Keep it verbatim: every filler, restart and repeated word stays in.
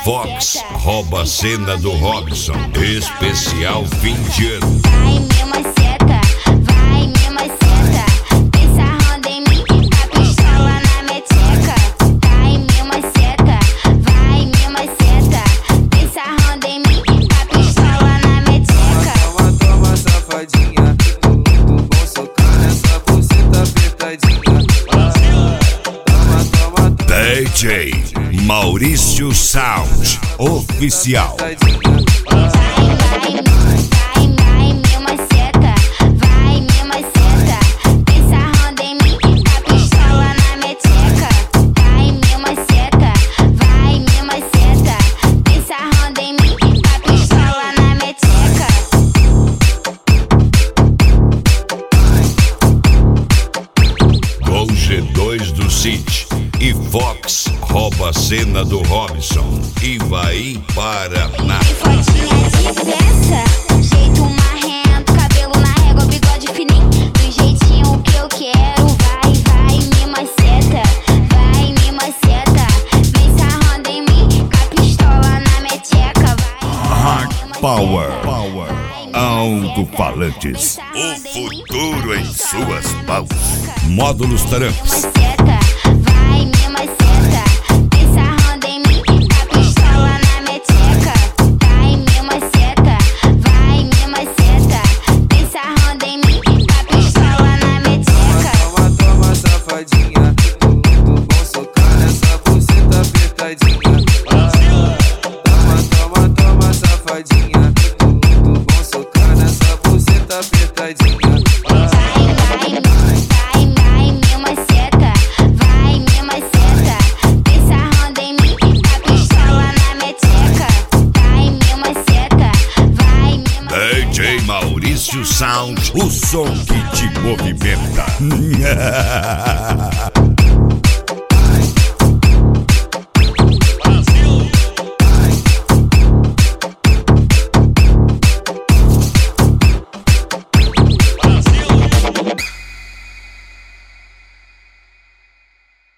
Fox rouba a cena do Robson. Especial fim de ano. Vai, minha maceta, vai, minha maceta. Vem sarrando em mim, com a pistola na meteca. Vai, minha maceta, vai, minha maceta. Vem sarrando em mim, com a pistola na meteca. Toma, toma, safadinha. Vou socar nessa buceta apertadinha. Toma, toma, toma. D J Maurício Sound Oficial. Vai, vai, vai, vai, minha maceta, vai, minha maceta. Vem sarrando em mim, com a pistola na meteca. Vai, minha maceta, vai, minha maceta. Vem sarrando em mim, com a pistola na meteca. Com G dois do City e Fox rouba a cena do Robson e vai para na. Tem fotinha de peça, jeito marrento, cabelo na régua, bigode fininho, do jeitinho que eu quero. Vai, vai, me maceta, vai, me maceta. Vem sarrando em mim, com a pistola na meteca. Vai, Hard Power, Power. Alto-falantes. O futuro em suas mãos. Módulos Taramps. Maceta, vai, me maceta. Vem sarrando em mim, com a pistola na meteca. Vai, me maceta, vai, me maceta. Vem sarrando em mim, com a pistola na meteca. Toma, toma, safadinha. Vou socar nessa buceta apertadinha. Toma, toma, toma, safadinha. Vou socar nessa buceta apertadinha. Vai, vai, vai, vai, me maceta. Vai, me maceta. Vem sarrando em mim, com a pistola na meteca. Vai, me maceta, vai, me maceta. D J Maurício Sound, o som que te movimenta.